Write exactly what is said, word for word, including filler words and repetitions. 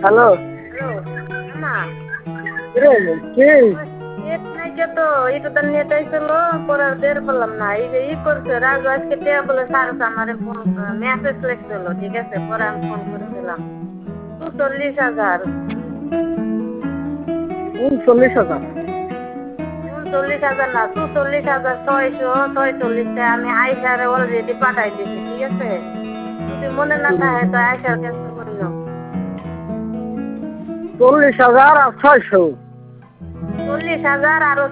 hello hello মা রে কে net নাই কে তো এটা তো নেট আইছিল পরে বের করলাম না এই যে ই করছে রাজু আজকে টেয়া বলে স্যার আমারে ফোন মেসেজ লিখছিল ঠিক আছে পরে আমি ফোন করেছিলাম চল্লিশ হাজার উনচল্লিশ হাজার উনচল্লিশ হাজার না চুচল্লিশ হাজার ছয়শো ছয়চল্লিশটা আমি আয়সারে অলরেডি পাঠাই দিছি ঠিক আছে যদি মনে না থাকে তো আয়সার কাছে করে নাও চল্লিশ হাজার আর ছয়শো চল্লিশ হাজার আরো